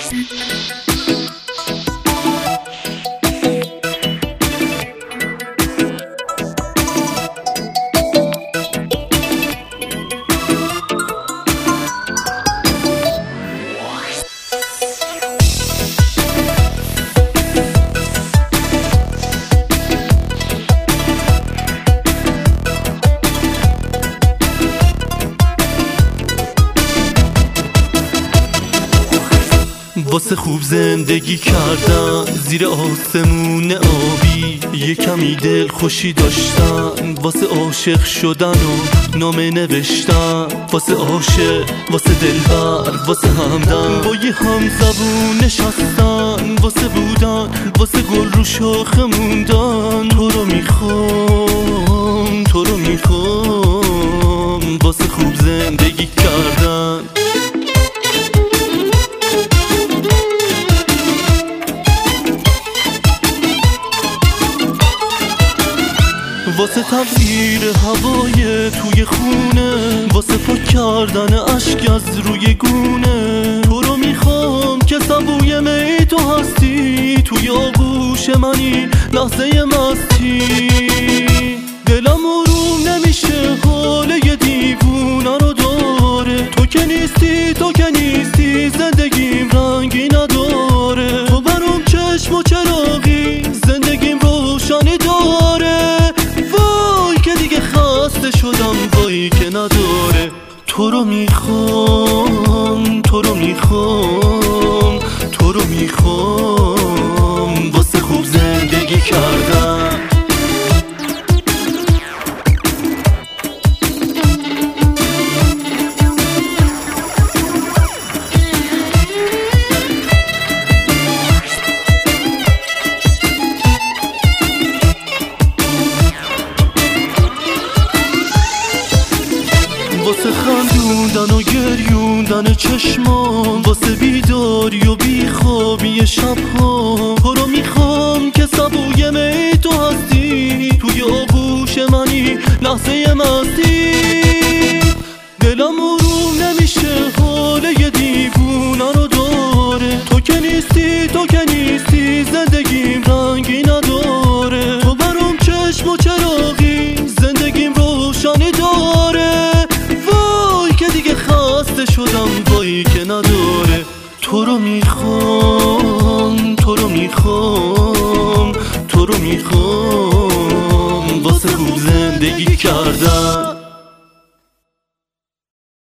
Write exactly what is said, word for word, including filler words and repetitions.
واسه خوب زندگی کردن زیر آسمون آبی، یه کمی دل خوشی داشتن، واسه عاشق شدن و نامه نوشتن، واسه عاشق، واسه دلبر، واسه همدم، با یه هم زبون نشستن، واسه بودن، واسه گل رو شاخه موندن. تو رو میخوام، تو رو میخوام، واسه خوب زندگی کردن. واسه تغییر هوای توی خونه، واسه پاک کردن اشک از روی گونه. تو رو میخوام که سبوی می تو هستی، توی آغوش منی لحظه مستی. دلم آروم نمیشه، حال یه دیوونه رو داره. تو که نیستی، تو که نیستی، زندگیم رنگی نداره. تو برام چشم و چراغی، زندگیم روشنی داره. شدم وایی که نداره. تو رو میخوام، تو رو میخوام، تو رو میخوام، واسه خوب زندگی کردن. واسه خندوندن و گریوندن چشمان، واسه بیداری و بیخوابی شبها. تو رو میخوام که سبوی می تو هستی، توی آغوش منی لحظه مستی. دلم آروم نمیشه، حال یه دیوونه رو داره. تو که نیستی، تو که نیستی، زندگیم رنگی نداره. تو برام چشم و چراغی، زندگیم روشنی داره. شدم وایی که نداره. تو رو میخوام، تو رو میخوام، تو رو میخوام، واسه خوب زندگی کردن.